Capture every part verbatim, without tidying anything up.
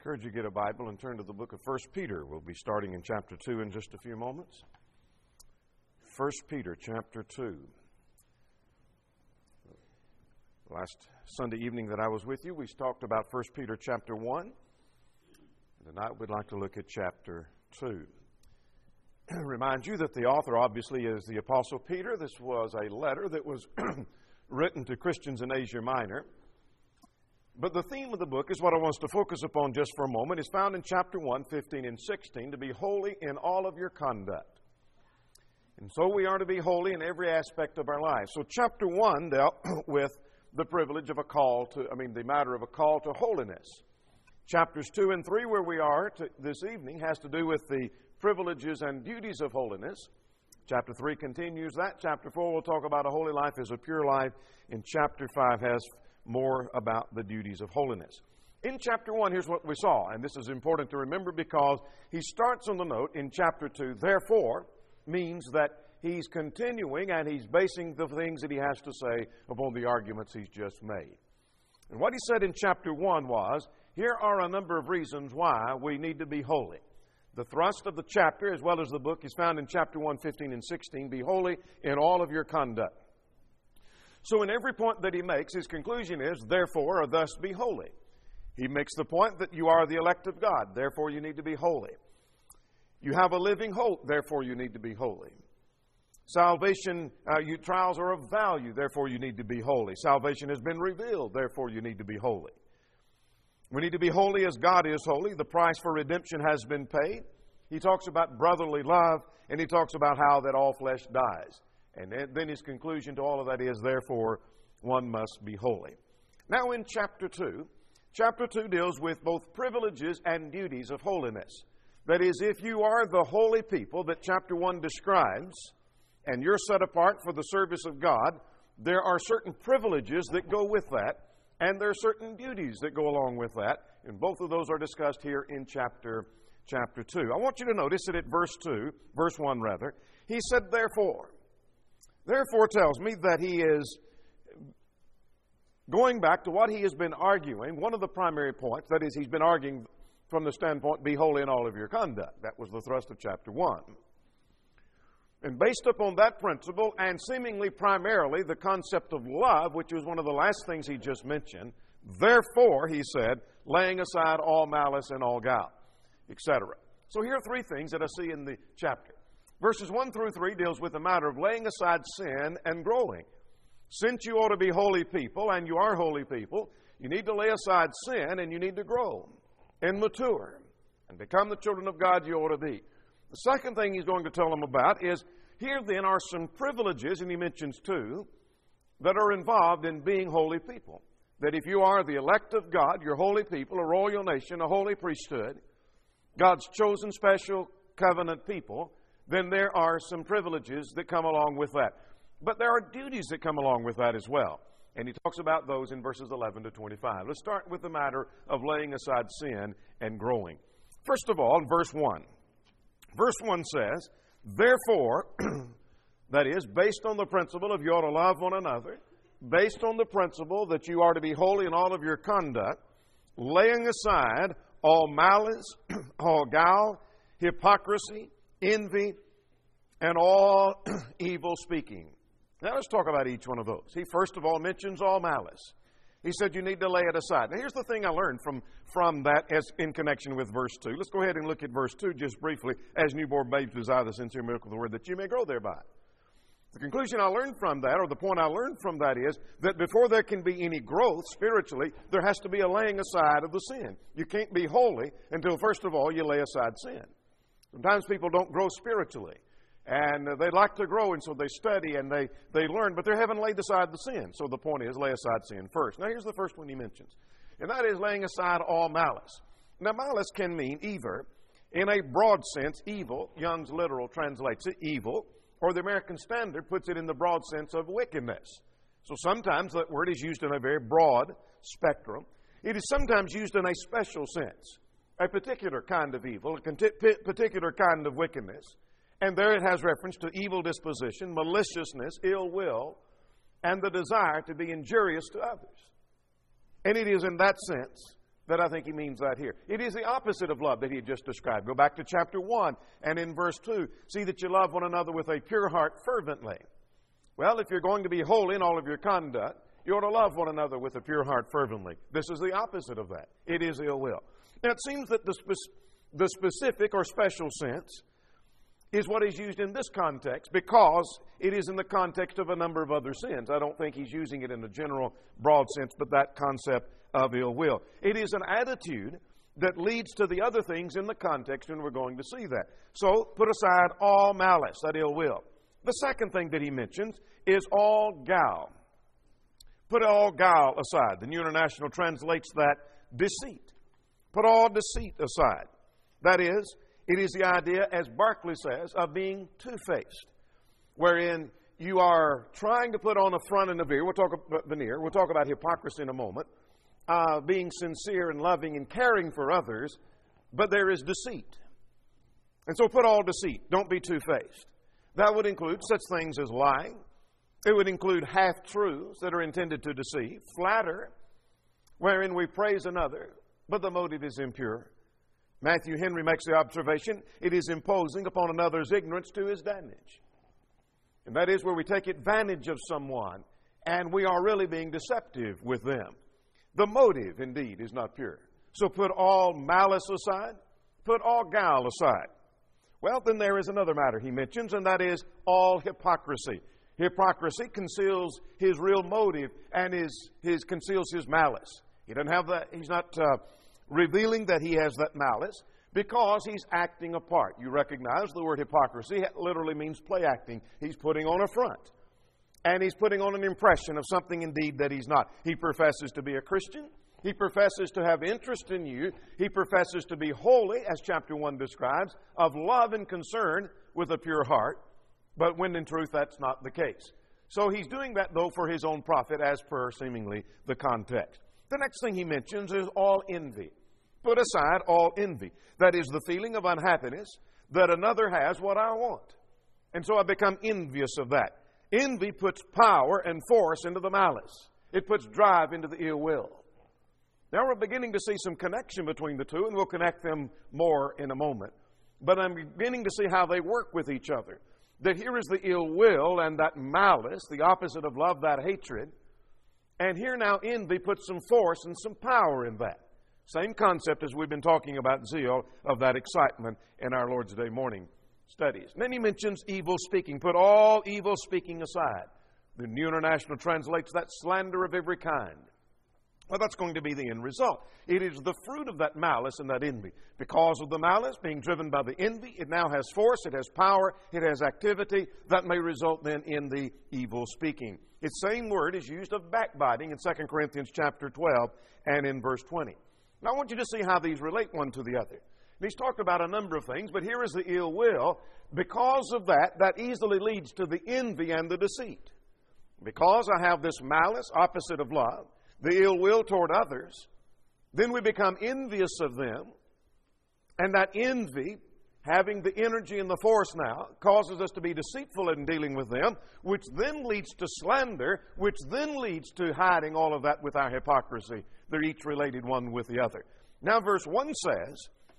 encourage you to get a Bible and turn to the book of First Peter. We'll be starting in chapter two in just a few moments. First Peter chapter two. Last Sunday evening that I was with you, we talked about First Peter chapter one. Tonight we'd like to look at chapter two. Remind you that the author obviously is the Apostle Peter. This was a letter that was written to Christians in Asia Minor. But the theme of the book is what I want us to focus upon just for a moment. It's found in chapter one, fifteen and sixteen, to be holy in all of your conduct. And so we are to be holy in every aspect of our life. So chapter one dealt with the privilege of a call to, I mean, the matter of a call to holiness. Chapters two and three, where we are to, this evening, has to do with the privileges and duties of holiness. Chapter three continues that. Chapter four will talk about a holy life as a pure life. And chapter five has more about the duties of holiness. In chapter one, here's what we saw, and this is important to remember because he starts on the note in chapter two, therefore, means that he's continuing and he's basing the things that he has to say upon the arguments he's just made. And what he said in chapter one was, here are a number of reasons why we need to be holy. The thrust of the chapter, as well as the book, is found in chapter one, fifteen and sixteen, be holy in all of your conduct. So in every point that he makes, his conclusion is, therefore, or thus be holy. He makes the point that you are the elect of God, therefore you need to be holy. You have a living hope, therefore you need to be holy. Salvation, uh, you, trials are of value, therefore you need to be holy. Salvation has been revealed, therefore you need to be holy. We need to be holy as God is holy. The price for redemption has been paid. He talks about brotherly love, and he talks about how that all flesh dies. And then his conclusion to all of that is, therefore, one must be holy. Now in chapter two, chapter two deals with both privileges and duties of holiness. That is, if you are the holy people that chapter one describes, and you're set apart for the service of God, there are certain privileges that go with that, and there are certain duties that go along with that. And both of those are discussed here in chapter, chapter two. I want you to notice that at verse two, verse one rather, he said, therefore. Therefore tells me that he is going back to what he has been arguing. One of the primary points, that is, he's been arguing from the standpoint, be holy in all of your conduct. That was the thrust of chapter one. And based upon that principle, and seemingly primarily the concept of love, which was one of the last things he just mentioned, therefore, he said, laying aside all malice and all guile, et cetera. So here are three things that I see in the chapter. Verses one through three deals with the matter of laying aside sin and growing. Since you ought to be holy people, and you are holy people, you need to lay aside sin and you need to grow and mature and become the children of God you ought to be. The second thing he's going to tell them about is, here then are some privileges, and he mentions two, that are involved in being holy people. That if you are the elect of God, you're holy people, a royal nation, a holy priesthood, God's chosen special covenant people, then there are some privileges that come along with that. But there are duties that come along with that as well. And he talks about those in verses eleven to twenty-five. Let's start with the matter of laying aside sin and growing. First of all, verse one. Verse one says, therefore, that is, based on the principle of you ought to love one another, based on the principle that you are to be holy in all of your conduct, laying aside all malice, all guile, hypocrisy, envy, and all evil speaking. Now let's talk about each one of those. He first of all mentions all malice. He said you need to lay it aside. Now here's the thing I learned from, from that as in connection with verse two. Let's go ahead and look at verse two just briefly. As newborn babes desire the sincere milk of the word, that you may grow thereby. The conclusion I learned from that, or the point I learned from that is that before there can be any growth spiritually, there has to be a laying aside of the sin. You can't be holy until first of all you lay aside sin. Sometimes people don't grow spiritually, and they like to grow, and so they study and they, they learn, but they haven't laid aside the sin. So the point is, lay aside sin first. Now here's the first one he mentions, and that is laying aside all malice. Now malice can mean either, in a broad sense, evil. Young's literal translates it, evil, or the American Standard puts it in the broad sense of wickedness. So sometimes that word is used in a very broad spectrum. It is sometimes used in a special sense. A particular kind of evil, a particular kind of wickedness. And there it has reference to evil disposition, maliciousness, ill will, and the desire to be injurious to others. And it is in that sense that I think he means that here. It is the opposite of love that he had just described. Go back to chapter one and in verse two. See that you love one another with a pure heart fervently. Well, if you're going to be holy in all of your conduct, you ought to love one another with a pure heart fervently. This is the opposite of that. It is ill will. Now, it seems that the, spe- the specific or special sense is what is used in this context because it is in the context of a number of other sins. I don't think he's using it in a general, broad sense, but that concept of ill will. It is an attitude that leads to the other things in the context, and we're going to see that. So, put aside all malice, that ill will. The second thing that he mentions is all guile. Put all guile aside. The New International translates that deceit. Put all deceit aside. That is, it is the idea, as Barclay says, of being two-faced, wherein you are trying to put on a front and a veneer. We'll talk about veneer. We'll talk about hypocrisy in a moment. Uh, being sincere and loving and caring for others, but there is deceit. And so put all deceit. Don't be two-faced. That would include such things as lying. It would include half-truths that are intended to deceive. Flatter, wherein we praise another, but the motive is impure. Matthew Henry makes the observation, it is imposing upon another's ignorance to his damage. And that is where we take advantage of someone, and we are really being deceptive with them. The motive, indeed, is not pure. So put all malice aside, put all guile aside. Well, then there is another matter he mentions, and that is all hypocrisy. Hypocrisy conceals his real motive and his, his conceals his malice. He doesn't have that. He's not uh, revealing that he has that malice because he's acting a part. You recognize the word hypocrisy literally means play acting. He's putting on a front. And he's putting on an impression of something indeed that he's not. He professes to be a Christian. He professes to have interest in you. He professes to be holy, as chapter one describes, of love and concern with a pure heart. But when in truth that's not the case. So he's doing that, though, for his own profit, as per seemingly the context. The next thing he mentions is all envy. Put aside all envy. That is the feeling of unhappiness that another has what I want. And so I become envious of that. Envy puts power and force into the malice. It puts drive into the ill will. Now we're beginning to see some connection between the two, and we'll connect them more in a moment. But I'm beginning to see how they work with each other. That here is the ill will and that malice, the opposite of love, that hatred. And here now envy puts some force and some power in that. Same concept as we've been talking about zeal, of that excitement in our Lord's Day morning studies. And then he mentions evil speaking. Put all evil speaking aside. The New International translates that slander of every kind. Well, that's going to be the end result. It is the fruit of that malice and that envy. Because of the malice being driven by the envy, it now has force, it has power, it has activity. That may result then in the evil speaking. Its same word is used of backbiting in Second Corinthians chapter twelve and in verse twenty. Now I want you to see how these relate one to the other. And he's talked about a number of things, but here is the ill will. Because of that, that easily leads to the envy and the deceit. Because I have this malice, opposite of love, the ill will toward others, then we become envious of them, and that envy, having the energy and the force now, causes us to be deceitful in dealing with them, which then leads to slander, which then leads to hiding all of that with our hypocrisy. They're each related one with the other. Now verse one says,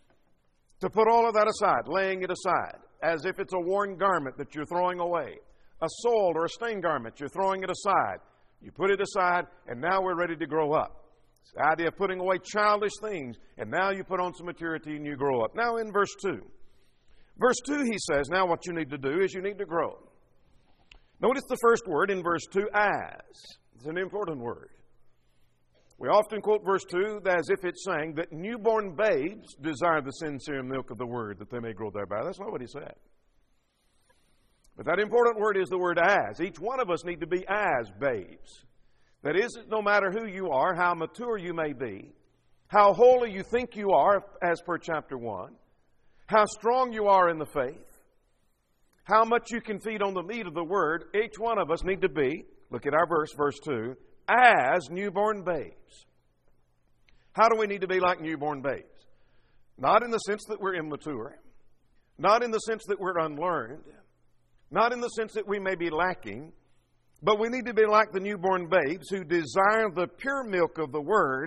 to put all of that aside, laying it aside, as if it's a worn garment that you're throwing away, a soiled or a stained garment, you're throwing it aside. You put it aside, and now we're ready to grow up. It's the idea of putting away childish things, and now you put on some maturity and you grow up. Now in verse two. Verse two, he says, now what you need to do is you need to grow. Notice the first word in verse two, as. It's an important word. We often quote verse two as if it's saying that newborn babes desire the sincere milk of the word, that they may grow thereby. That's not what he said. But that important word is the word as. Each one of us need to be as babes. That is, no matter who you are, how mature you may be, how holy you think you are, as per chapter one, how strong you are in the faith, how much you can feed on the meat of the word, each one of us need to be, look at our verse, verse two, as newborn babes. How do we need to be like newborn babes? Not in the sense that we're immature, not in the sense that we're unlearned, not in the sense that we may be lacking, but we need to be like the newborn babes who desire the pure milk of the Word,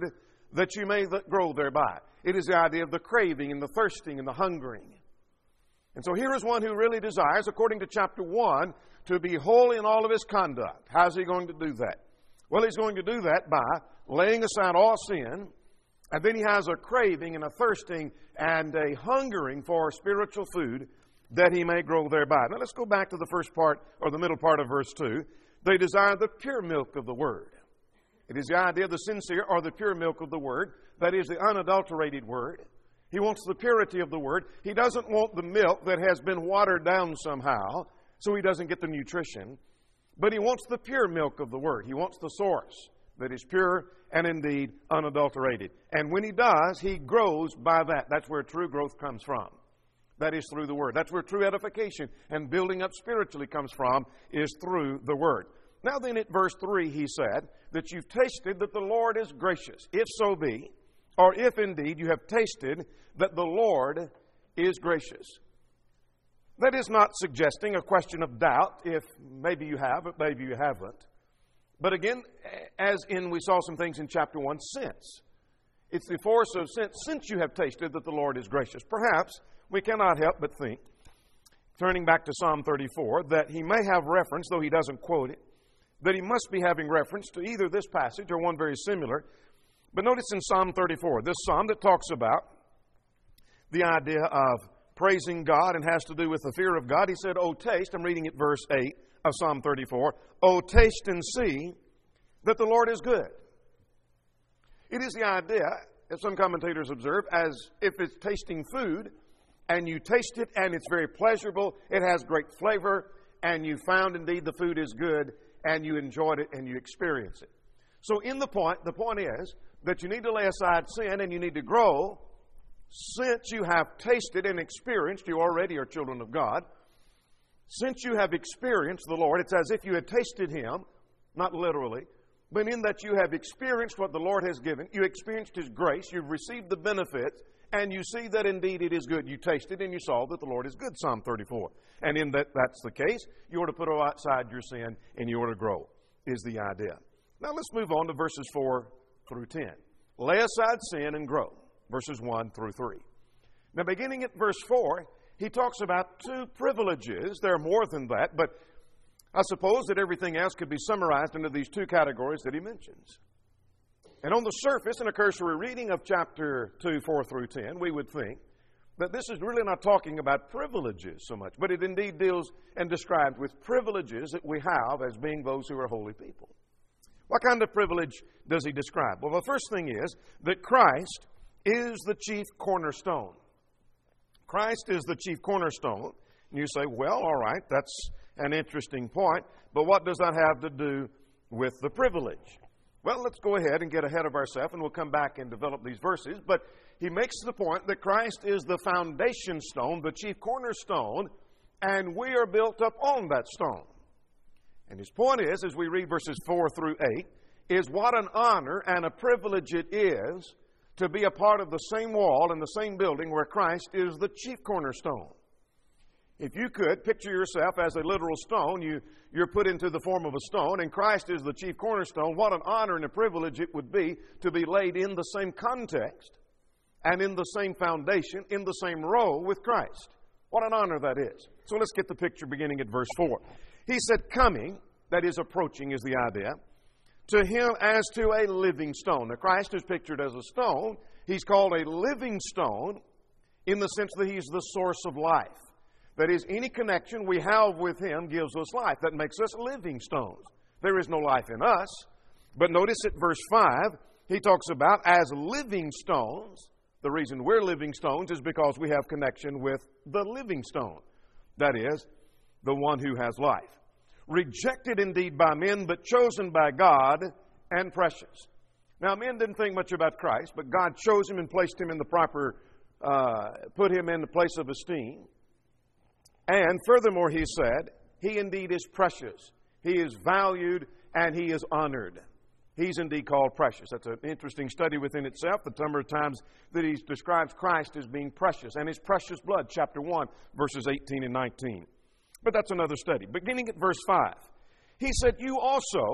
that you may th- grow thereby. It is the idea of the craving and the thirsting and the hungering. And so here is one who really desires, according to chapter one, to be holy in all of his conduct. How's he going to do that? Well, he's going to do that by laying aside all sin, and then he has a craving and a thirsting and a hungering for spiritual food that he may grow thereby. Now let's go back to the first part, or the middle part of verse two. They desire the pure milk of the Word. It is the idea of the sincere or the pure milk of the Word. That is the unadulterated Word. He wants the purity of the Word. He doesn't want the milk that has been watered down somehow, so he doesn't get the nutrition. But he wants the pure milk of the Word. He wants the source that is pure and indeed unadulterated. And when he does, he grows by that. That's where true growth comes from. That is through the Word. That's where true edification and building up spiritually comes from, is through the Word. Now then, at verse three, he said that you've tasted that the Lord is gracious. If so be, or if indeed you have tasted that the Lord is gracious. That is not suggesting a question of doubt if maybe you have, but maybe you haven't. But again, as in we saw some things in chapter one, since. It's the force of since, since you have tasted that the Lord is gracious. Perhaps we cannot help but think, turning back to Psalm thirty-four, that he may have reference, though he doesn't quote it, that he must be having reference to either this passage or one very similar. But notice in Psalm thirty-four, this psalm that talks about the idea of praising God and has to do with the fear of God. He said, "O taste," I'm reading at verse eight of Psalm thirty-four, "O taste and see that the Lord is good." It is the idea, as some commentators observe, as if it's tasting food, and you taste it and it's very pleasurable, it has great flavor, and you found indeed the food is good, and you enjoyed it and you experience it. So in the point, the point is that you need to lay aside sin and you need to grow. Since you have tasted and experienced, you already are children of God. Since you have experienced the Lord, it's as if you had tasted Him, not literally, but in that you have experienced what the Lord has given. You experienced His grace, you've received the benefits, and you see that indeed it is good. You tasted and you saw that the Lord is good, Psalm thirty-four. And in that that's the case, you ought to put aside your sin and you ought to grow, is the idea. Now let's move on to verses four through ten. Lay aside sin and grow, verses one through three. Now beginning at verse four, he talks about two privileges. There are more than that, but I suppose that everything else could be summarized into these two categories that he mentions. And on the surface, in a cursory reading of chapter two, four through ten, we would think that this is really not talking about privileges so much, but it indeed deals and describes with privileges that we have as being those who are holy people. What kind of privilege does he describe? Well, the first thing is that Christ is the chief cornerstone. Christ is the chief cornerstone. And you say, well, all right, that's an interesting point, but what does that have to do with the privilege? Well, let's go ahead and get ahead of ourselves, and we'll come back and develop these verses. But he makes the point that Christ is the foundation stone, the chief cornerstone, and we are built up on that stone. And his point is, as we read verses four through eight, is what an honor and a privilege it is to be a part of the same wall and the same building where Christ is the chief cornerstone. If you could picture yourself as a literal stone, you, you're put into the form of a stone, and Christ is the chief cornerstone, what an honor and a privilege it would be to be laid in the same context and in the same foundation, in the same row with Christ. What an honor that is. So let's get the picture beginning at verse four. He said, coming, that is approaching is the idea, to him as to a living stone. Now Christ is pictured as a stone. He's called a living stone in the sense that he's the source of life. That is, any connection we have with Him gives us life. That makes us living stones. There is no life in us. But notice at verse five, he talks about as living stones. The reason we're living stones is because we have connection with the living stone. That is, the one who has life. Rejected indeed by men, but chosen by God and precious. Now, men didn't think much about Christ, but God chose Him and placed Him in the proper, uh, put Him in the place of esteem. And furthermore, he said, he indeed is precious. He is valued and he is honored. He's indeed called precious. That's an interesting study within itself, the number of times that he describes Christ as being precious. And his precious blood, chapter one, verses eighteen and nineteen. But that's another study. Beginning at verse five, he said, you also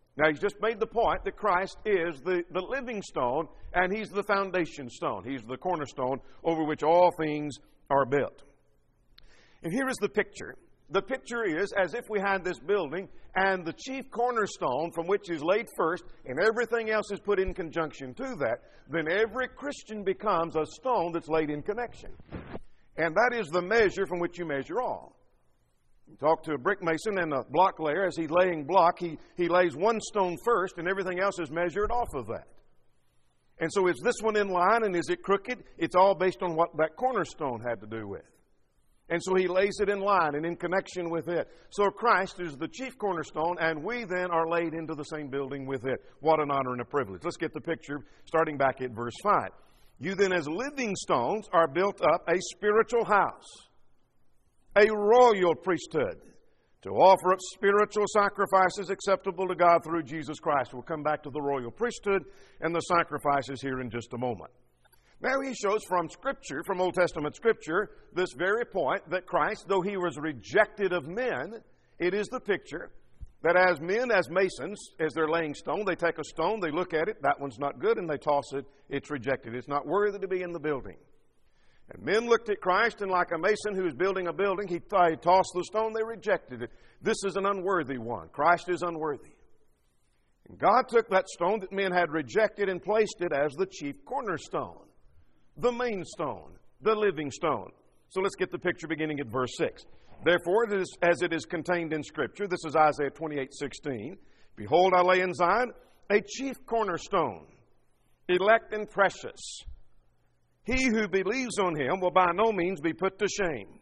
Now, he's just made the point that Christ is the, the living stone, and he's the foundation stone. He's the cornerstone over which all things are built. And here is the picture. The picture is as if we had this building, and the chief cornerstone from which is laid first, and everything else is put in conjunction to that, then every Christian becomes a stone that's laid in connection. And that is the measure from which you measure all. You talk to a brick mason and a block layer. As he's laying block, he, he lays one stone first, and everything else is measured off of that. And so is this one in line, and is it crooked? It's all based on what that cornerstone had to do with. And so he lays it in line and in connection with it. So Christ is the chief cornerstone, and we then are laid into the same building with it. What an honor and a privilege. Let's get the picture starting back at verse five. You then as living stones are built up a spiritual house, a royal priesthood, to offer up spiritual sacrifices acceptable to God through Jesus Christ. We'll come back to the royal priesthood and the sacrifices here in just a moment. Now he shows from Scripture, from Old Testament Scripture, this very point that Christ, though he was rejected of men, it is the picture that as men, as masons, as they're laying stone, they take a stone, they look at it, that one's not good, and they toss it, it's rejected. It's not worthy to be in the building. And men looked at Christ, and like a mason who is building a building, he tossed the stone, they rejected it. This is an unworthy one. Christ is unworthy. And God took that stone that men had rejected and placed it as the chief cornerstone, the main stone, the living stone. So let's get the picture beginning at verse six. Therefore, it is, as it is contained in Scripture, this is Isaiah twenty-eight sixteen. Behold, I lay in Zion a chief cornerstone, elect and precious. He who believes on him will by no means be put to shame.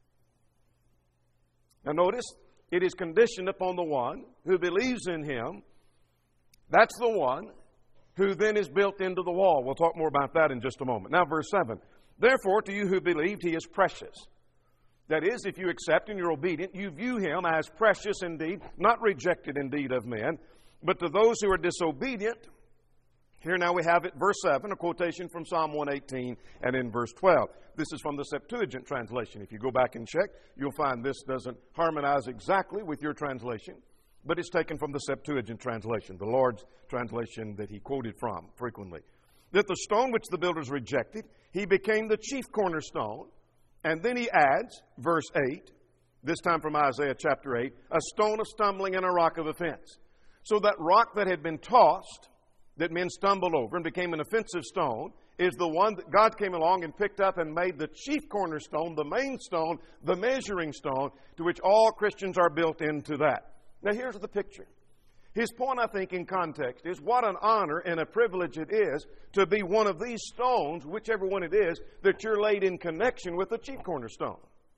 Now notice, it is conditioned upon the one who believes in him. That's the one who then is built into the wall. We'll talk more about that in just a moment. Now, verse seven. Therefore, to you who believed, he is precious. That is, if you accept and you're obedient, you view him as precious indeed, not rejected indeed of men. But to those who are disobedient, here now we have it, verse seven, a quotation from Psalm one eighteen, and in verse twelve. This is from the Septuagint translation. If you go back and check, you'll find this doesn't harmonize exactly with your translation, but it's taken from the Septuagint translation, the Lord's translation that he quoted from frequently. That the stone which the builders rejected, he became the chief cornerstone. And then he adds, verse eight, this time from Isaiah chapter eight, a stone of stumbling and a rock of offense. So that rock that had been tossed, that men stumbled over and became an offensive stone, is the one that God came along and picked up and made the chief cornerstone, the main stone, the measuring stone, to which all Christians are built into that. Now here's the picture. His point, I think, in context is what an honor and a privilege it is to be one of these stones, whichever one it is, that you're laid in connection with the chief cornerstone.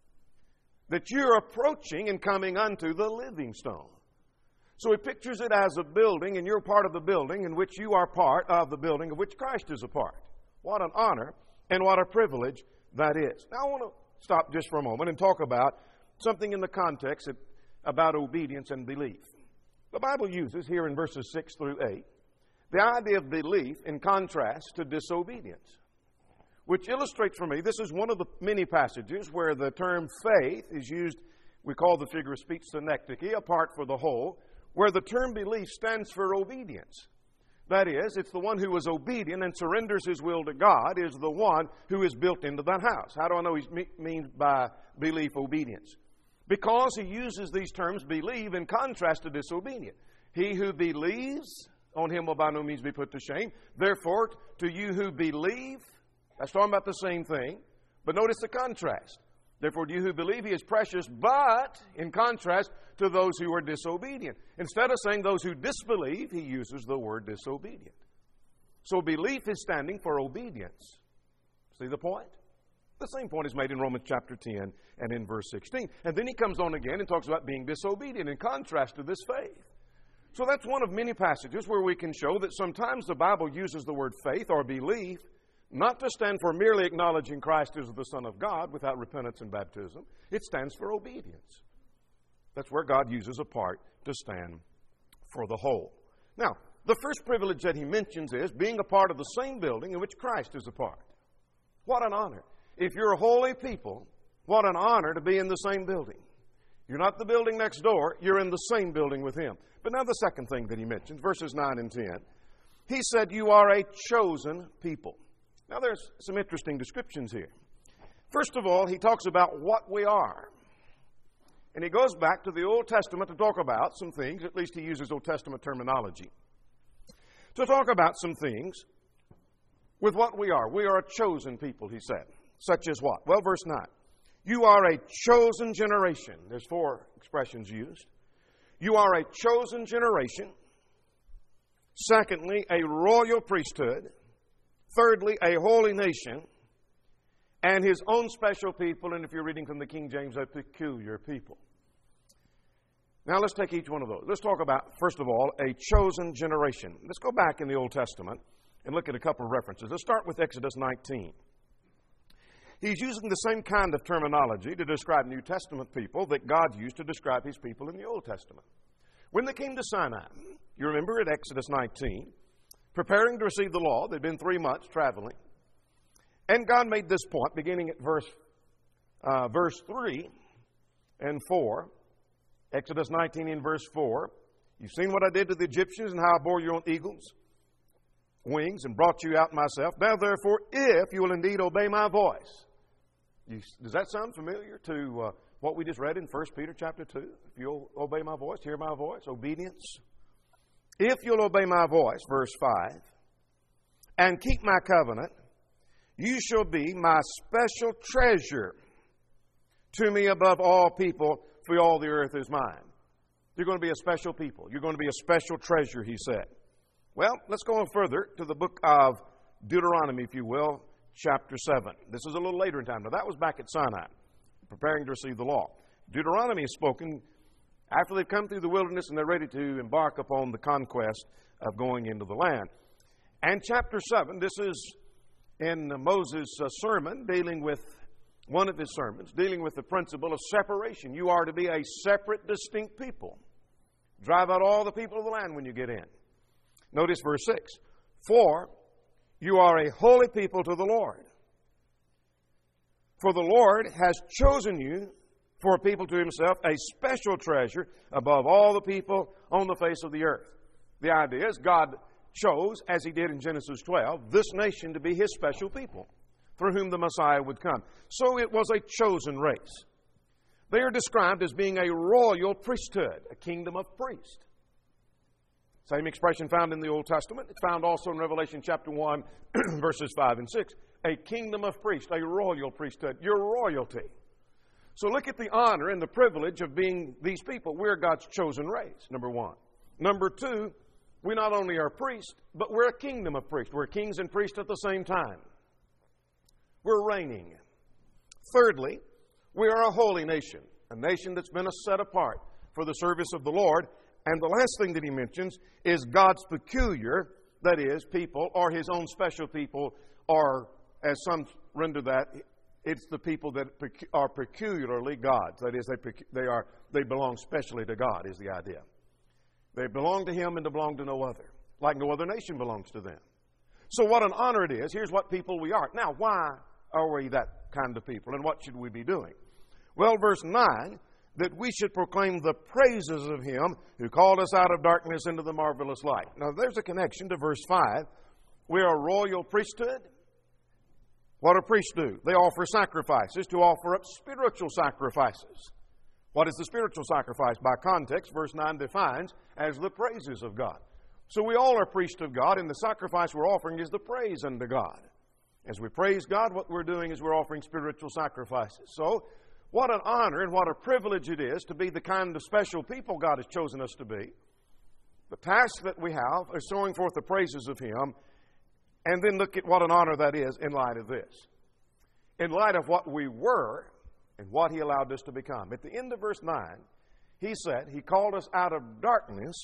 That you're approaching and coming unto the living stone. So he pictures it as a building, and you're part of the building in which you are part of the building of which Christ is a part. What an honor and what a privilege that is. Now I want to stop just for a moment and talk about something in the context about obedience and belief. The Bible uses here in verses six through eight the idea of belief in contrast to disobedience, which illustrates for me, this is one of the many passages where the term faith is used, we call the figure of speech synecdoche, a part for the whole, where the term belief stands for obedience. That is, it's the one who is obedient and surrenders his will to God is the one who is built into that house. How do I know he means by belief obedience? Because he uses these terms, believe, in contrast to disobedient. He who believes on him will by no means be put to shame. Therefore, to you who believe, that's talking about the same thing, but notice the contrast. Therefore, to you who believe, he is precious, but in contrast to those who are disobedient. Instead of saying those who disbelieve, he uses the word disobedient. So belief is standing for obedience. See the point? The same point is made in Romans chapter ten and in verse sixteen. And then he comes on again and talks about being disobedient in contrast to this faith. So that's one of many passages where we can show that sometimes the Bible uses the word faith or belief not to stand for merely acknowledging Christ as the Son of God without repentance and baptism. It stands for obedience. That's where God uses a part to stand for the whole. Now, the first privilege that he mentions is being a part of the same building in which Christ is a part. What an honor. If you're a holy people, what an honor to be in the same building. You're not the building next door. You're in the same building with Him. But now the second thing that He mentions, verses nine and ten. He said, you are a chosen people. Now there's some interesting descriptions here. First of all, He talks about what we are. And He goes back to the Old Testament to talk about some things, at least He uses Old Testament terminology, to talk about some things with what we are. We are a chosen people, He said. Such as what? Well, verse nine. You are a chosen generation. There's four expressions used. You are a chosen generation. Secondly, a royal priesthood. Thirdly, a holy nation. And His own special people, and if you're reading from the King James, a peculiar people. Now let's take each one of those. Let's talk about, first of all, a chosen generation. Let's go back in the Old Testament and look at a couple of references. Let's start with Exodus nineteen. He's using the same kind of terminology to describe New Testament people that God used to describe His people in the Old Testament. When they came to Sinai, you remember at Exodus nineteen, preparing to receive the law, they'd been three months traveling. And God made this point, beginning at verse, uh, verse three and four. Exodus nineteen in verse four. You've seen what I did to the Egyptians and how I bore you on eagles' wings and brought you out myself. Now therefore, if you will indeed obey my voice. You, does that sound familiar to uh, what we just read in First Peter chapter two? If you'll obey my voice, hear my voice, obedience. If you'll obey my voice, verse five, and keep my covenant, you shall be my special treasure to me above all people, for all the earth is mine. You're going to be a special people. You're going to be a special treasure, He said. Well, let's go on further to the book of Deuteronomy, if you will, chapter seven. This is a little later in time. Now, that was back at Sinai, preparing to receive the law. Deuteronomy is spoken after they've come through the wilderness and they're ready to embark upon the conquest of going into the land. And chapter seven, this is in Moses' uh, sermon, dealing with one of his sermons, dealing with the principle of separation. You are to be a separate, distinct people. Drive out all the people of the land when you get in. Notice verse six. For you are a holy people to the Lord. For the Lord has chosen you for a people to Himself, a special treasure above all the people on the face of the earth. The idea is God chose, as He did in Genesis twelve, this nation to be His special people, through whom the Messiah would come. So it was a chosen race. They are described as being a royal priesthood, a kingdom of priests. Same expression found in the Old Testament. It's found also in Revelation chapter one, verses five and six. A kingdom of priests, a royal priesthood. Your royalty. So look at the honor and the privilege of being these people. We're God's chosen race, number one. Number two, we not only are priests, but we're a kingdom of priests. We're kings and priests at the same time. We're reigning. Thirdly, we are a holy nation, a nation that's been set apart for the service of the Lord. And the last thing that he mentions is God's peculiar, that is, people, or His own special people, or as some render that, it's the people that are peculiarly God's. That is, they, they, are, they belong specially to God, is the idea. They belong to Him and to belong to no other, like no other nation belongs to them. So what an honor it is. Here's what people we are. Now, why are we that kind of people, and what should we be doing? Well, verse nine, that we should proclaim the praises of Him who called us out of darkness into the marvelous light. Now, there's a connection to verse five. We are a royal priesthood. What do priests do? They offer sacrifices to offer up spiritual sacrifices. What is the spiritual sacrifice? By context, verse nine defines as the praises of God. So we all are priests of God, and the sacrifice we're offering is the praise unto God. As we praise God, what we're doing is we're offering spiritual sacrifices. So, what an honor and what a privilege it is to be the kind of special people God has chosen us to be. The task that we have is showing forth the praises of Him, and then look at what an honor that is in light of this. In light of what we were and what He allowed us to become. At the end of verse nine, He said, He called us out of darkness,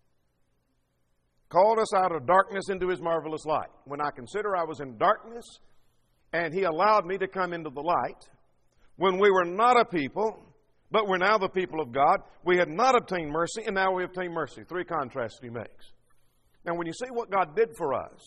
called us out of darkness into His marvelous light. When I consider I was in darkness, and He allowed me to come into the light, when we were not a people, but we're now the people of God, we had not obtained mercy, and now we obtain mercy. Three contrasts He makes. Now, when you see what God did for us,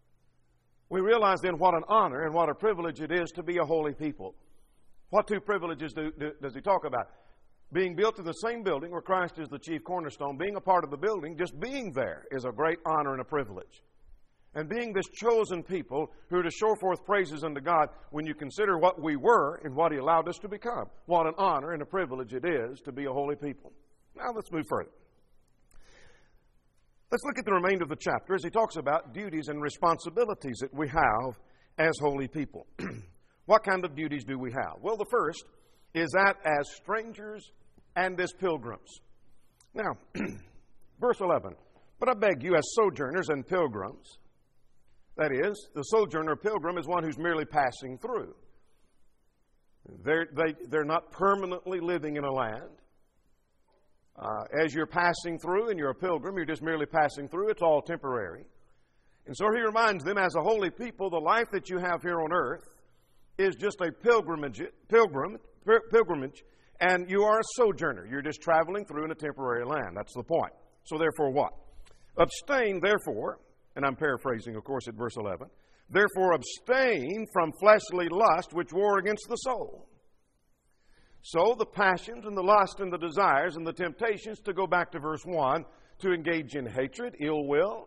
we realize then what an honor and what a privilege it is to be a holy people. What two privileges do, do, does He talk about? being built in the same building where Christ is the chief cornerstone, being a part of the building, just being there is a great honor and a privilege. And being this chosen people who are to show forth praises unto God when you consider what we were and what He allowed us to become. What an honor and a privilege it is to be a holy people. Now let's move further. Let's look at the remainder of the chapter as he talks about duties and responsibilities that we have as holy people. What kind of duties do we have? Well, the first is that as strangers and as pilgrims. Now, verse eleven, but I beg you as sojourners and pilgrims. That is, the sojourner or pilgrim is one who's merely passing through. They're, they, they're not permanently living in a land. Uh, as you're passing through and you're a pilgrim, you're just merely passing through. It's all temporary. And so he reminds them, as a holy people, the life that you have here on earth is just a pilgrimage, pilgrim, pilgrimage, and you are a sojourner. You're just traveling through in a temporary land. That's the point. So therefore what? Abstain, therefore, and I'm paraphrasing, of course, at verse eleven, therefore abstain from fleshly lust which war against the soul. So the passions and the lust and the desires and the temptations, to go back to verse one, to engage in hatred, ill will,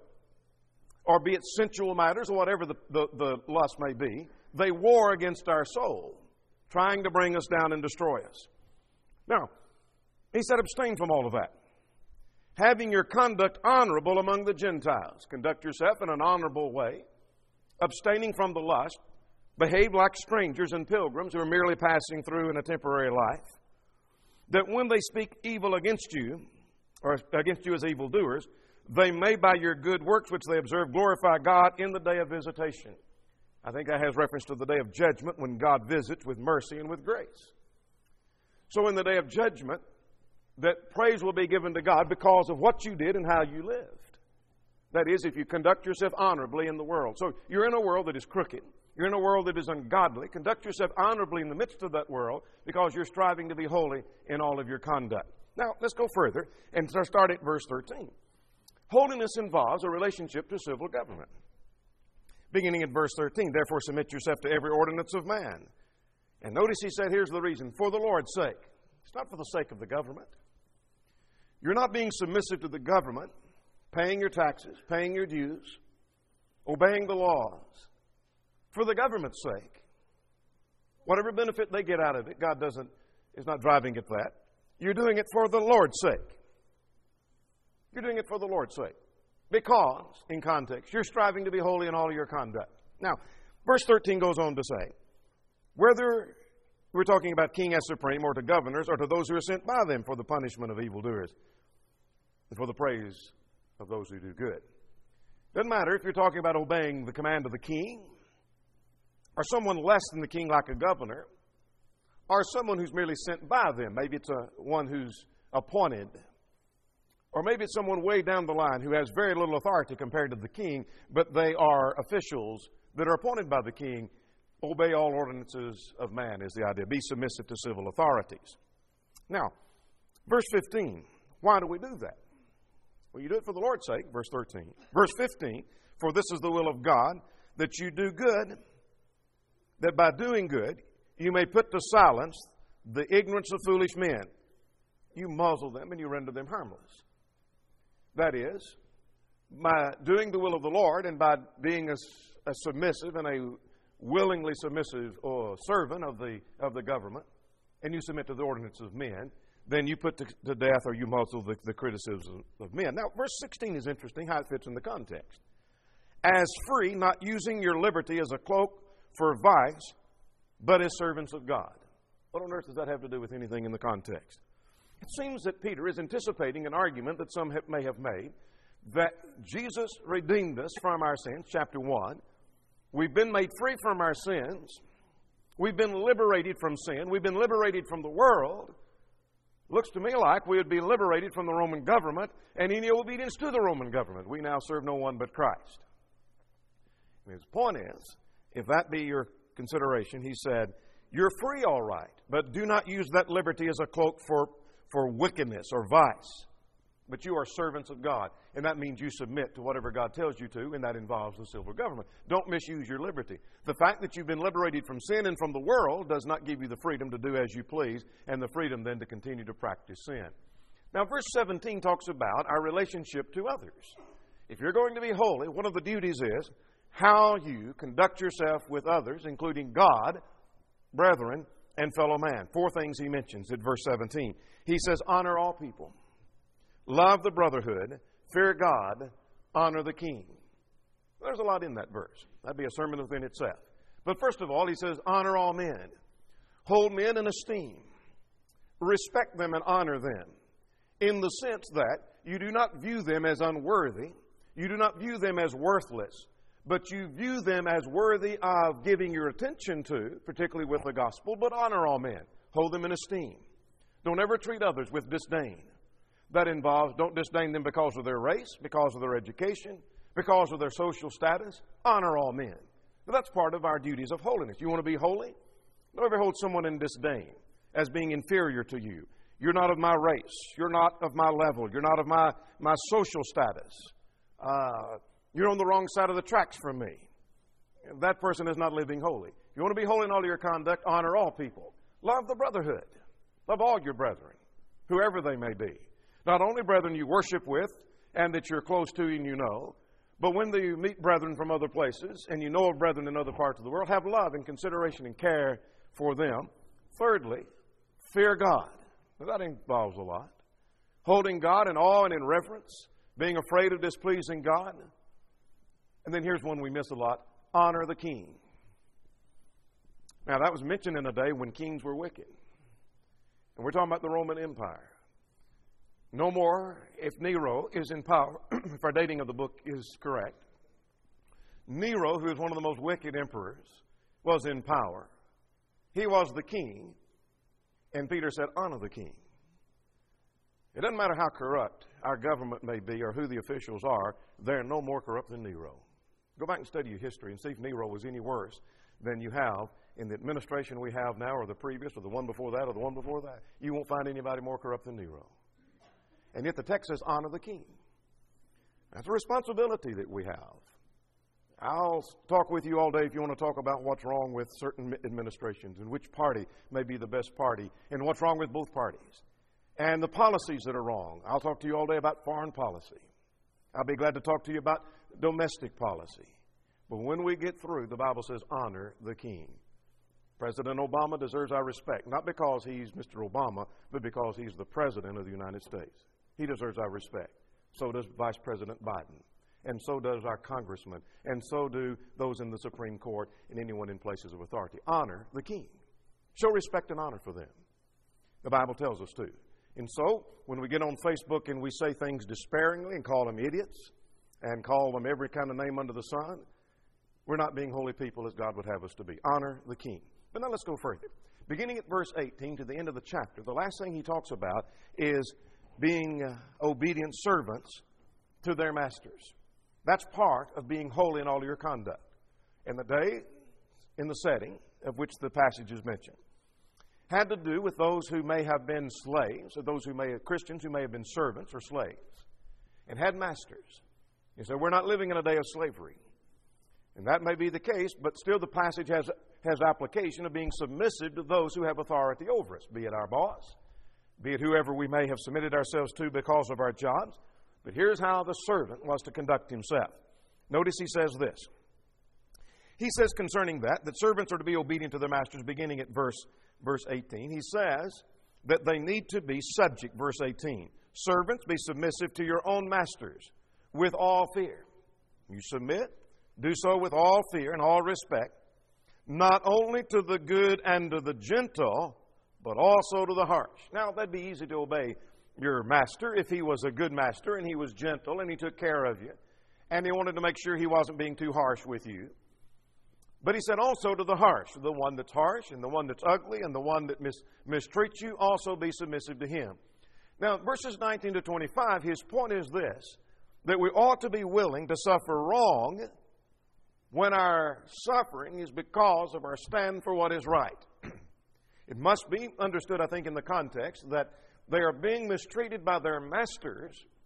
or be it sensual matters or whatever the, the, the lust may be, they war against our soul, trying to bring us down and destroy us. Now, he said abstain from all of that. Having your conduct honorable among the Gentiles. Conduct yourself in an honorable way, abstaining from the lust. Behave like strangers and pilgrims who are merely passing through in a temporary life. That when they speak evil against you, or against you as evildoers, they may by your good works which they observe glorify God in the day of visitation. I think that has reference to the day of judgment when God visits with mercy and with grace. So in the day of judgment, that praise will be given to God because of what you did and how you lived. That is, if you conduct yourself honorably in the world. So you're in a world that is crooked. You're in a world that is ungodly. Conduct yourself honorably in the midst of that world because you're striving to be holy in all of your conduct. Now, let's go further and start at verse thirteen. Holiness involves a relationship to civil government. Beginning at verse thirteen, therefore submit yourself to every ordinance of man. And notice he said, here's the reason, for the Lord's sake. It's not for the sake of the government. You're not being submissive to the government, paying your taxes, paying your dues, obeying the laws, for the government's sake. Whatever benefit they get out of it, God doesn't is not driving at that. You're doing it for the Lord's sake. You're doing it for the Lord's sake. Because, in context, you're striving to be holy in all of your conduct. Now, verse thirteen goes on to say, whether we're talking about king as supreme, or to governors, or to those who are sent by them for the punishment of evildoers, and for the praise of those who do good. Doesn't matter if you're talking about obeying the command of the king, or someone less than the king like a governor, or someone who's merely sent by them. Maybe it's a, one who's appointed. Or maybe it's someone way down the line who has very little authority compared to the king, but they are officials that are appointed by the king. Obey all ordinances of man is the idea. Be submissive to civil authorities. Now, verse fifteen. Why do we do that? Well, you do it for the Lord's sake, verse thirteen. Verse fifteen, for this is the will of God, that you do good, that by doing good you may put to silence the ignorance of foolish men. You muzzle them and you render them harmless. That is, by doing the will of the Lord and by being a, a submissive and a willingly submissive or servant of the of the government, and you submit to the ordinance of men, then you put to, to death or you muzzle the, the criticisms of, of men. Now, verse sixteen is interesting how it fits in the context. As free, not using your liberty as a cloak for vice, but as servants of God. What on earth does that have to do with anything in the context? It seems that Peter is anticipating an argument that some have, may have made, that Jesus redeemed us from our sins, chapter one. We've been made free from our sins. We've been liberated from sin. We've been liberated from the world. Looks to me like we would be liberated from the Roman government and any obedience to the Roman government. We now serve no one but Christ. And his point is, if that be your consideration, he said, you're free all right, but do not use that liberty as a cloak for, for wickedness or vice. But you are servants of God, and that means you submit to whatever God tells you to, and that involves the civil government. Don't misuse your liberty. The fact that you've been liberated from sin and from the world does not give you the freedom to do as you please, and the freedom then to continue to practice sin. Now, verse seventeen talks about our relationship to others. If you're going to be holy, one of the duties is how you conduct yourself with others, including God, brethren, and fellow man. Four things he mentions in verse seventeen. He says, honor all people. Love the brotherhood, fear God, honor the king. There's a lot in that verse. That'd be a sermon within itself. But first of all, he says, honor all men. Hold men in esteem. Respect them and honor them. In the sense that you do not view them as unworthy. You do not view them as worthless. But you view them as worthy of giving your attention to, particularly with the gospel. But honor all men. Hold them in esteem. Don't ever treat others with disdain. That involves, don't disdain them because of their race, because of their education, because of their social status. Honor all men. But that's part of our duties of holiness. You want to be holy? Don't ever hold someone in disdain as being inferior to you. You're not of my race. You're not of my level. You're not of my, my social status. Uh, you're on the wrong side of the tracks from me. That person is not living holy. If you want to be holy in all your conduct, honor all people. Love the brotherhood. Love all your brethren, whoever they may be. Not only brethren you worship with and that you're close to and you know, but when you meet brethren from other places and you know of brethren in other parts of the world, have love and consideration and care for them. Thirdly, fear God. Now, that involves a lot. Holding God in awe and in reverence, being afraid of displeasing God. And then here's one we miss a lot. Honor the king. Now, that was mentioned in a day when kings were wicked. And we're talking about the Roman Empire. No more, if Nero is in power, if our dating of the book is correct. Nero, who is one of the most wicked emperors, was in power. He was the king, and Peter said, honor the king. It doesn't matter how corrupt our government may be or who the officials are, they're no more corrupt than Nero. Go back and study your history and see if Nero was any worse than you have in the administration we have now, or the previous, or the one before that, or the one before that. You won't find anybody more corrupt than Nero. And yet the text says, honor the king. That's a responsibility that we have. I'll talk with you all day if you want to talk about what's wrong with certain administrations and which party may be the best party and what's wrong with both parties and the policies that are wrong. I'll talk to you all day about foreign policy. I'll be glad to talk to you about domestic policy. But when we get through, the Bible says, honor the king. President Obama deserves our respect, not because he's Mister Obama, but because he's the President of the United States. He deserves our respect. So does Vice President Biden. And so does our congressman. And so do those in the Supreme Court and anyone in places of authority. Honor the king. Show respect and honor for them. The Bible tells us to. And so, when we get on Facebook and we say things despairingly and call them idiots and call them every kind of name under the sun, we're not being holy people as God would have us to be. Honor the king. But now let's go further. Beginning at verse eighteen to the end of the chapter, the last thing he talks about is being uh, obedient servants to their masters. That's part of being holy in all your conduct. And the day, in the setting of which the passage is mentioned, had to do with those who may have been slaves, or those who may have, Christians who may have been servants or slaves, and had masters. He said, we're not living in a day of slavery. And that may be the case, but still the passage has, has application of being submissive to those who have authority over us, be it our boss, be it whoever we may have submitted ourselves to because of our jobs. But here's how the servant was to conduct himself. Notice he says this. He says concerning that, that servants are to be obedient to their masters, beginning at verse, verse eighteen. He says that they need to be subject, verse eighteen. Servants, be submissive to your own masters with all fear. You submit, do so with all fear and all respect, not only to the good and to the gentle, but also to the harsh. Now, that'd be easy to obey your master if he was a good master and he was gentle and he took care of you and he wanted to make sure he wasn't being too harsh with you. But he said also to the harsh, the one that's harsh and the one that's ugly and the one that mis- mistreats you, also be submissive to him. Now, verses nineteen to twenty-five, his point is this, that we ought to be willing to suffer wrong when our suffering is because of our stand for what is right. It must be understood, I think, in the context that they are being mistreated by their masters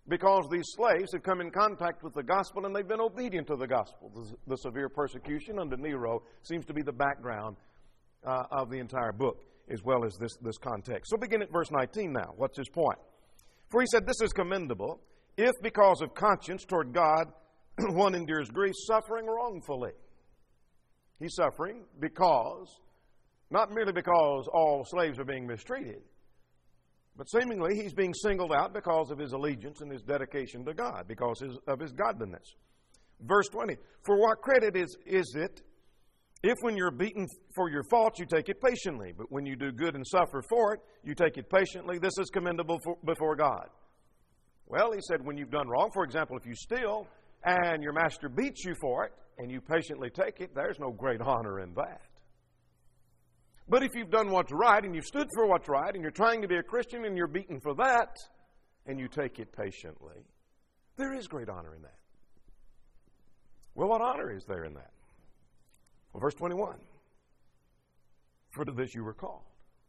because these slaves had come in contact with the gospel and they've been obedient to the gospel. The, the severe persecution under Nero seems to be the background uh, of the entire book, as well as this, this context. So begin at verse nineteen now. What's his point? For he said, this is commendable, if because of conscience toward God one endures grief, suffering wrongfully. He's suffering because, not merely because all slaves are being mistreated, but seemingly he's being singled out because of his allegiance and his dedication to God, because of his godliness. Verse twenty, for what credit is, is it if when you're beaten for your faults you take it patiently, but when you do good and suffer for it, you take it patiently? This is commendable for, before God. Well, he said when you've done wrong, for example, if you steal and your master beats you for it and you patiently take it, there's no great honor in that. But if you've done what's right and you've stood for what's right and you're trying to be a Christian and you're beaten for that and you take it patiently, there is great honor in that. Well, what honor is there in that? Well, verse twenty-one, for to this you were called.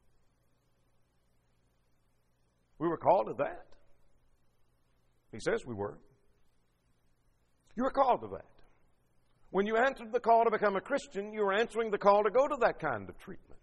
We were called to that. He says we were. You were called to that. When you answered the call to become a Christian, you were answering the call to go to that kind of treatment.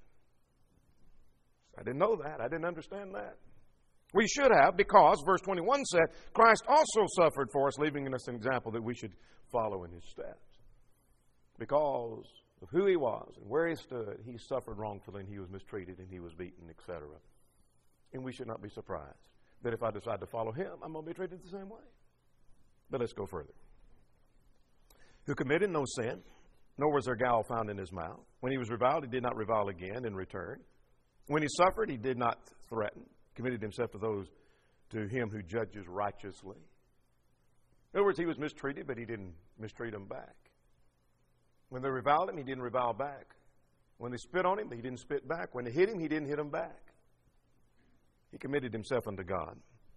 I didn't know that. I didn't understand that. We should have, because, verse twenty-one said, Christ also suffered for us, leaving us an example that we should follow in his steps. Because of who he was and where he stood, he suffered wrongfully and he was mistreated and he was beaten, et cetera. And we should not be surprised that if I decide to follow him, I'm going to be treated the same way. But let's go further. Who committed no sin, nor was there gall found in his mouth. When he was reviled, he did not revile again in return. When he suffered, he did not threaten, committed himself to those, to him who judges righteously. In other words, he was mistreated, but he didn't mistreat them back. When they reviled him, he didn't revile back. When they spit on him, he didn't spit back. When they hit him, he didn't hit them back. He committed himself unto God.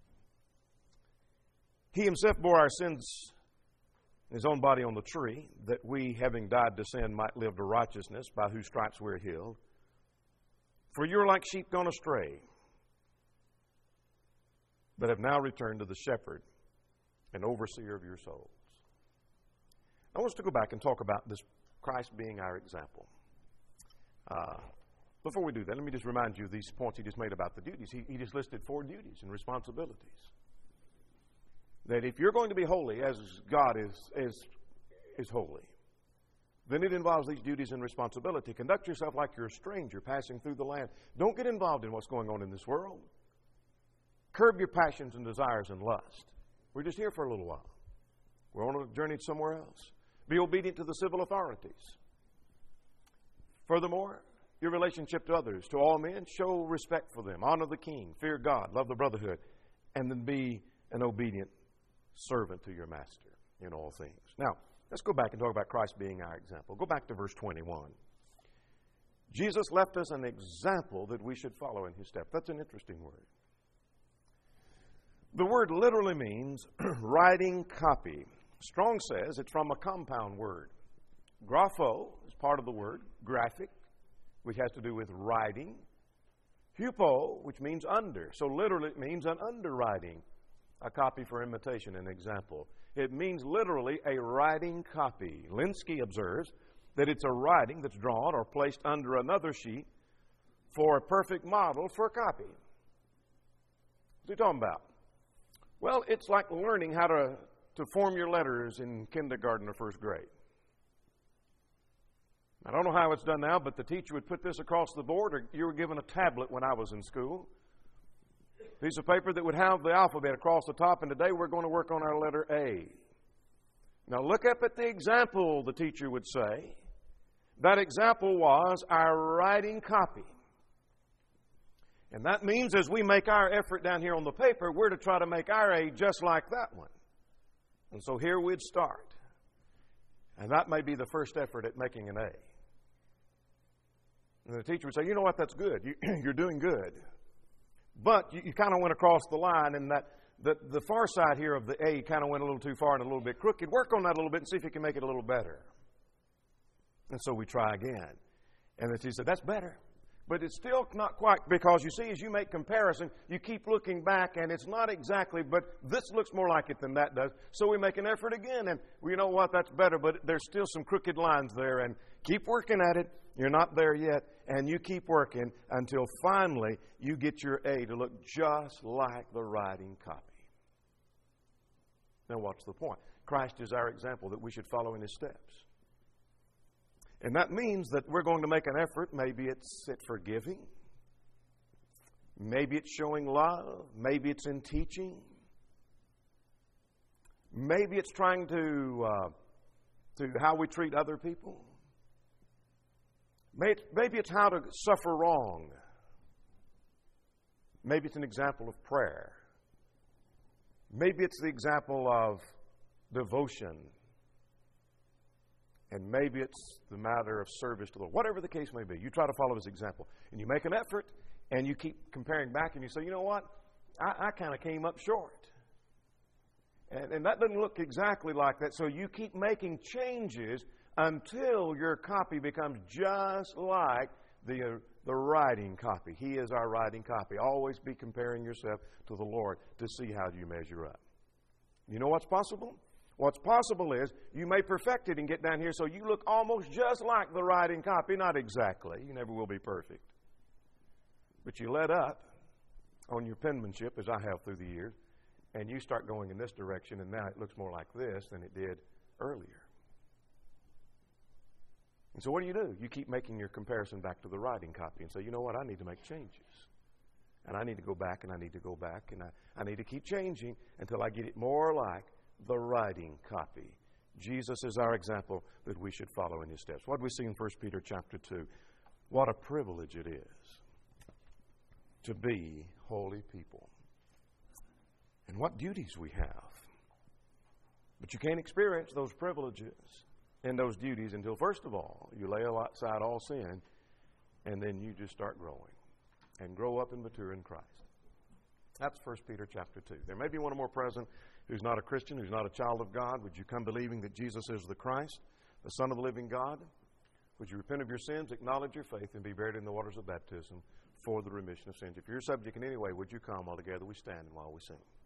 He himself bore our sins in his own body on the tree, that we, having died to sin, might live to righteousness, by whose stripes we are healed. For you are like sheep gone astray, but have now returned to the shepherd and overseer of your souls. I want us to go back and talk about this Christ being our example. Uh, before we do that, let me just remind you of these points he just made about the duties. He, he just listed four duties and responsibilities. That if you're going to be holy as God is, is, is holy, then it involves these duties and responsibility. Conduct yourself like you're a stranger passing through the land. Don't get involved in what's going on in this world. Curb your passions and desires and lust. We're just here for a little while. We're on a journey somewhere else. Be obedient to the civil authorities. Furthermore, your relationship to others, to all men, show respect for them. Honor the king. Fear God. Love the brotherhood. And then be an obedient servant to your master in all things. Now, let's go back and talk about Christ being our example. Go back to verse twenty-one. Jesus left us an example that we should follow in his steps. That's an interesting word. The word literally means writing copy. Strong says it's from a compound word. Grapho is part of the word, graphic, which has to do with writing. Hupo, which means under. So literally it means an underwriting, a copy for imitation, an example. It means literally a writing copy. Linsky observes that it's a writing that's drawn or placed under another sheet for a perfect model for a copy. What's he talking about? Well, it's like learning how to, to form your letters in kindergarten or first grade. I don't know how it's done now, but the teacher would put this across the board, or you were given a tablet when I was in school. Piece of paper that would have the alphabet across the top, and today we're going to work on our letter A. Now look up at the example, the teacher would say. That example was our writing copy. And that means as we make our effort down here on the paper, we're to try to make our A just like that one. And so here we'd start. And that may be the first effort at making an A. And the teacher would say, you know what, that's good. You, you're doing good. But you, you kind of went across the line, and that the, the far side here of the A kind of went a little too far and a little bit crooked. Work on that a little bit and see if you can make it a little better. And so we try again. And the teacher said, that's better. But it's still not quite, because you see, as you make comparison, you keep looking back, and it's not exactly, but this looks more like it than that does. So we make an effort again, and well, you know what, that's better, but there's still some crooked lines there, and keep working at it. You're not there yet, and you keep working until finally you get your A to look just like the writing copy. Now, what's the point? Christ is our example that we should follow in His steps. And that means that we're going to make an effort. Maybe it's at forgiving. Maybe it's showing love. Maybe it's in teaching. Maybe it's trying to, uh, to how we treat other people. Maybe it's how to suffer wrong. Maybe it's an example of prayer. Maybe it's the example of devotion. And maybe it's the matter of service to the Lord. Whatever the case may be, you try to follow His example. And you make an effort, and you keep comparing back, and you say, you know what? I, I kind of came up short. And, and that doesn't look exactly like that. So you keep making changes until your copy becomes just like the, uh, the writing copy. He is our writing copy. Always be comparing yourself to the Lord to see how you measure up. You know what's possible? What's possible is you may perfect it and get down here so you look almost just like the writing copy. Not exactly. You never will be perfect. But you let up on your penmanship, as I have through the years, and you start going in this direction, and now it looks more like this than it did earlier. And so what do you do? You keep making your comparison back to the writing copy and say, you know what, I need to make changes. And I need to go back, and I need to go back, and I, I need to keep changing until I get it more like the writing copy. Jesus is our example that we should follow in His steps. What do we see in First Peter chapter two? What a privilege it is to be holy people. And what duties we have. But you can't experience those privileges and those duties until, first of all, you lay aside all sin, and then you just start growing and grow up and mature in Christ. That's First Peter chapter two. There may be one or more present who's not a Christian, who's not a child of God. Would you come believing that Jesus is the Christ, the Son of the living God? Would you repent of your sins, acknowledge your faith, and be buried in the waters of baptism for the remission of sins? If you're subject in any way, would you come while together we stand and while we sing?